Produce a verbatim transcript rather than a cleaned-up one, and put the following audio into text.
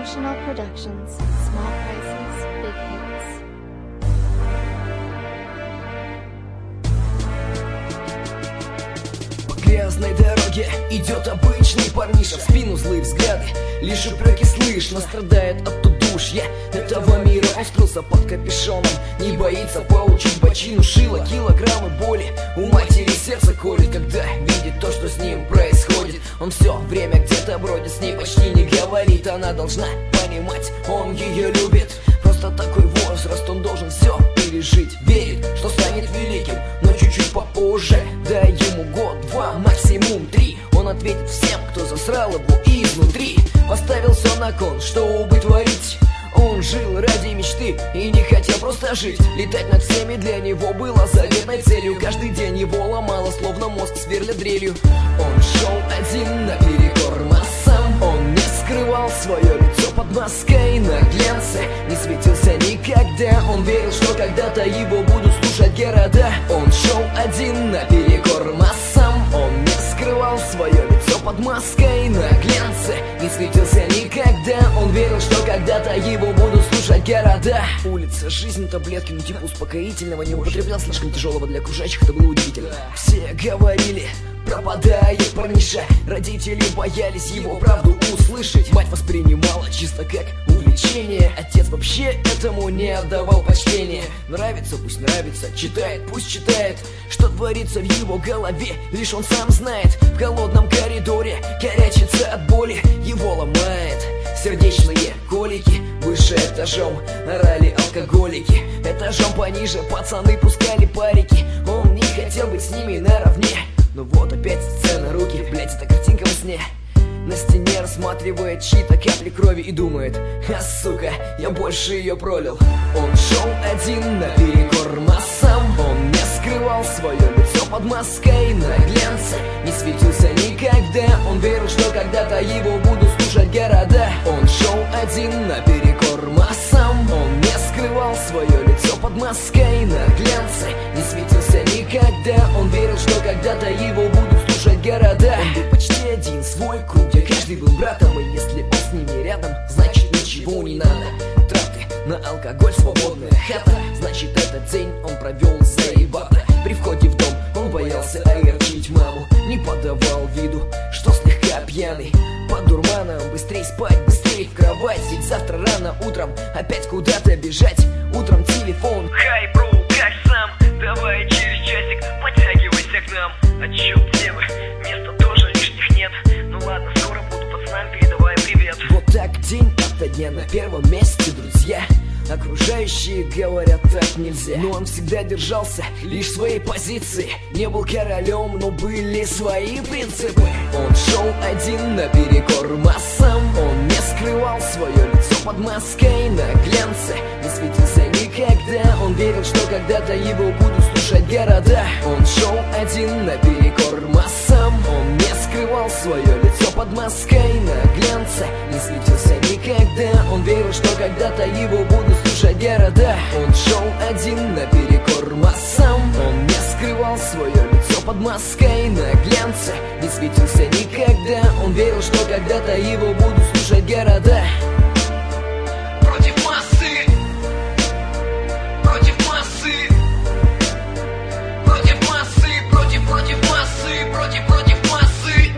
Professional Productions. Small prices, big hits. По грязной дороге идет обычный парниша. В спину злые взгляды, лишь упреки слышно. Страдает от удушья этого мира. Он скрылся под капюшоном, не боится получить бочину шила. Килограммы боли у матери сердце колет, когда видит то, что с ним происходит. Он все время где-то бродит, с ней почти не говорит. Она должна понимать, он ее любит. Просто такой возраст, он должен все пережить. Верит, что станет великим, но чуть-чуть попозже. Дай ему год, два, максимум три. Он ответит всем, кто засрал его изнутри. Поставил все на кон, чтобы творить. Он жил ради мечты и не хотел просто жить. Летать над всеми для него было заветной целью. Каждый день его ломало, словно мозг сверля дрелью. Он шел один наперекор массам. Он не скрывал свое лицо под маской на глянце. Не светился никогда. Он верил, что когда-то его будут слушать города. Он шел один наперекор массам. Он не скрывал свое лицо под маской на глянце. Не светился никогда. Он верил, что когда-то его будут слушать города. Улица, жизнь, таблетки, ну типа успокоительного. Не употреблял слишком тяжелого для окружающих, это было удивительно. Все говорили: пропадает парниша. Родители боялись его правду услышать. Мать воспринимала чисто как увлечение. Отец вообще этому не отдавал почтения. Нравится, пусть нравится, читает, пусть читает. Что творится в его голове, лишь он сам знает. В холодном коридоре корячится от боли. Его ломает сердечные колики. Выше этажом орали алкоголики. Этажом пониже пацаны пускали парики. Он не хотел быть с ними наравне. Но вот опять сцена, руки, блять, это картинка во сне. На стене рассматривает чьи-то капли крови и думает: а сука, я больше ее пролил. Он шел один наперекор массам. Он не скрывал свое лицо под маской на глянце. Не светился никогда. Он верил, что когда-то его будут слушать города. Он шел один наперекор массам. Он не скрывал свое лицо под маской на глянце. Не светился никогда. Он верил, что когда-то его будут слушать города. Он был почти один, свой круг, где каждый был братом. И если он с ними рядом, значит ничего не надо. Траты на алкоголь, свободная хата. Значит этот день он провел заебато. При входе в дом он боялся огорчить маму. Не подавал виду, что слегка пьяный. Под дурманом быстрей спать, быстрей в кровать. Ведь завтра рано утром опять куда-то бежать. Утром телефон: хай, бро, как сам? Давай через часик подтягивайся к нам. А чё, где вы? Места тоже лишних нет. Ну ладно, скоро буду пацанам, передавай привет. Вот так день ото дня на первом месте, друзья. Окружающие говорят, так нельзя. Но он всегда держался лишь своей позиции. Не был королем, но были свои принципы. Он шел один наперекор массам. Он не скрывал свое лицо под маской на глянце. Не светился никогда. Он верил, что когда-то его будут слушать города. Он шел один наперекор массам. Он не скрывал свое лицо под маской на глянце. Не светился никогда. Он верил, что когда-то его будут слушать города. Он шел один наперекор массам. Он не скрывал свое лицо под маской на глянце. Не светился никогда. Он верил, что когда-то его будут слушать города. Против массы, против массы, против массы, против, против массы, против, против массы.